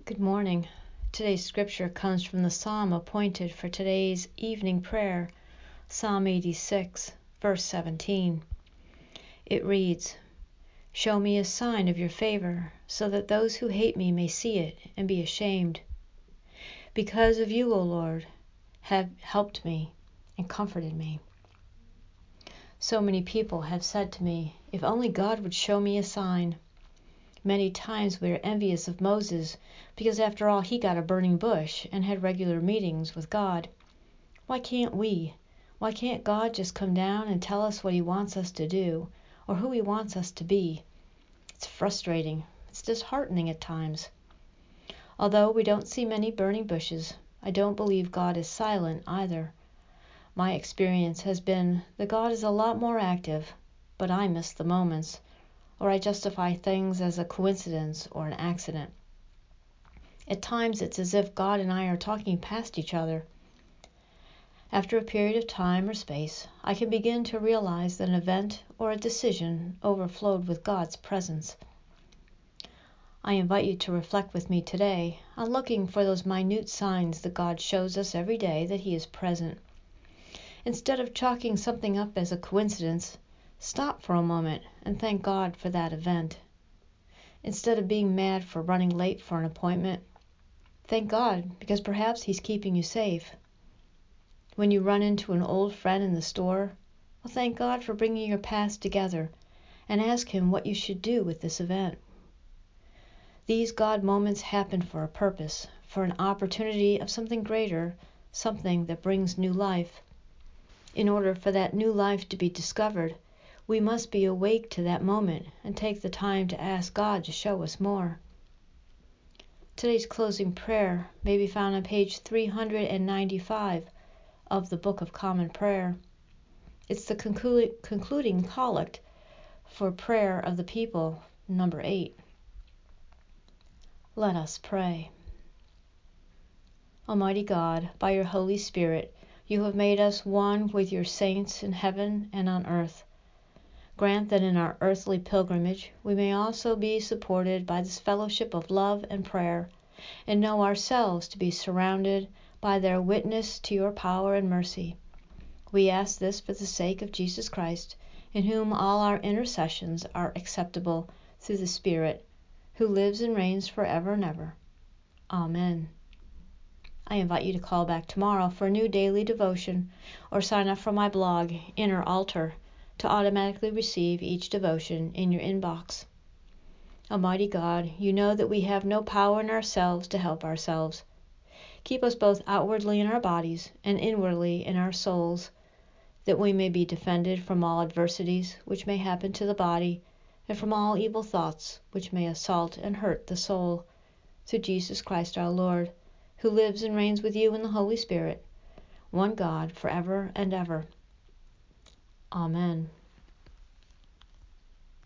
Good morning. Today's scripture comes from the psalm appointed for today's evening prayer, Psalm 86, verse 17. It reads, "Show me a sign of your favor, so that those who hate me may see it and be ashamed. Because of you, O Lord, have helped me and comforted me." So many people have said to me, if only God would show me a sign. Many times we are envious of Moses because after all he got a burning bush and had regular meetings with God. Why can't we? Why can't God just come down and tell us what he wants us to do or who he wants us to be? It's frustrating. It's disheartening at times. Although we don't see many burning bushes, I don't believe God is silent either. My experience has been that God is a lot more active, but I miss the moments, or I justify things as a coincidence or an accident. At times it's as if God and I are talking past each other. After a period of time or space, I can begin to realize that an event or a decision overflowed with God's presence. I invite you to reflect with me today on looking for those minute signs that God shows us every day that he is present. Instead of chalking something up as a coincidence, stop for a moment and thank God for that event. Instead of being mad for running late for an appointment, thank God because perhaps he's keeping you safe. When you run into an old friend in the store, well, thank God for bringing your past together and ask him what you should do with this event. These God moments happen for a purpose, for an opportunity of something greater, something that brings new life. In order for that new life to be discovered, we must be awake to that moment and take the time to ask God to show us more. Today's closing prayer may be found on page 395 of the Book of Common Prayer. It's the concluding collect for Prayer of the People, number 8. Let us pray. Almighty God, by your Holy Spirit, you have made us one with your saints in heaven and on earth. Grant that in our earthly pilgrimage we may also be supported by this fellowship of love and prayer, and know ourselves to be surrounded by their witness to your power and mercy. We ask this for the sake of Jesus Christ, in whom all our intercessions are acceptable through the Spirit, who lives and reigns forever and ever. Amen. I invite you to call back tomorrow for a new daily devotion or sign up for my blog, Inner Altar, to automatically receive each devotion in your inbox. Almighty God, you know that we have no power in ourselves to help ourselves. Keep us both outwardly in our bodies and inwardly in our souls, that we may be defended from all adversities which may happen to the body, and from all evil thoughts which may assault and hurt the soul. Through Jesus Christ our Lord, who lives and reigns with you in the Holy Spirit, one God, forever and ever. Amen.